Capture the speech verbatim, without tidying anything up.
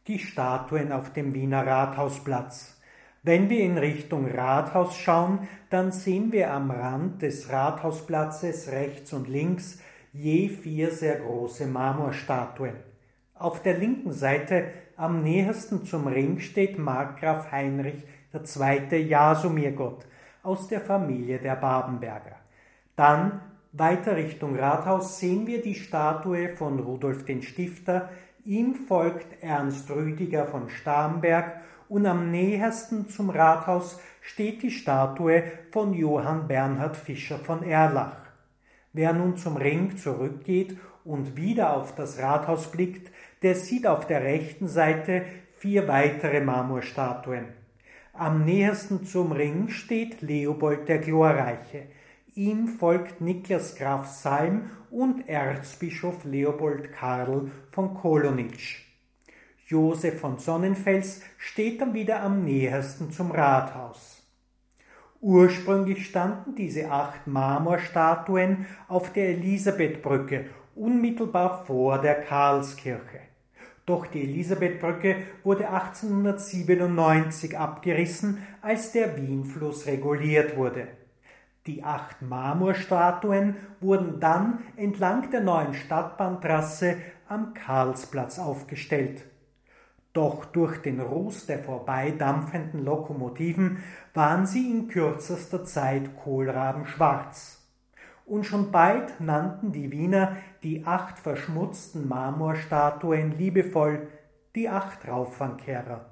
Die Statuen auf dem Wiener Rathausplatz. Wenn wir in Richtung Rathaus schauen, dann sehen wir am Rand des Rathausplatzes rechts und links je vier sehr große Marmorstatuen. Auf der linken Seite am nähersten zum Ring steht Markgraf Heinrich der Zweite Jasomirgott aus der Familie der Babenberger. Dann weiter Richtung Rathaus sehen wir die Statue von Rudolf den Stifter, ihm folgt Ernst Rüdiger von Starnberg und am nähersten zum Rathaus steht die Statue von Johann Bernhard Fischer von Erlach. Wer nun zum Ring zurückgeht und wieder auf das Rathaus blickt, der sieht auf der rechten Seite vier weitere Marmorstatuen. Am nähersten zum Ring steht Leopold der Glorreiche. Ihm folgt Niklas Graf Salm und Erzbischof Leopold Karl von Kolonitsch. Josef von Sonnenfels steht dann wieder am nähersten zum Rathaus. Ursprünglich standen diese acht Marmorstatuen auf der Elisabethbrücke, unmittelbar vor der Karlskirche. Doch die Elisabethbrücke wurde achtzehnhundertsiebenundneunzig abgerissen, als der Wienfluss reguliert wurde. Die acht Marmorstatuen wurden dann entlang der neuen Stadtbahntrasse am Karlsplatz aufgestellt. Doch durch den Ruß der vorbeidampfenden Lokomotiven waren sie in kürzester Zeit kohlrabenschwarz. Und schon bald nannten die Wiener die acht verschmutzten Marmorstatuen liebevoll die acht Rauffangkehrer.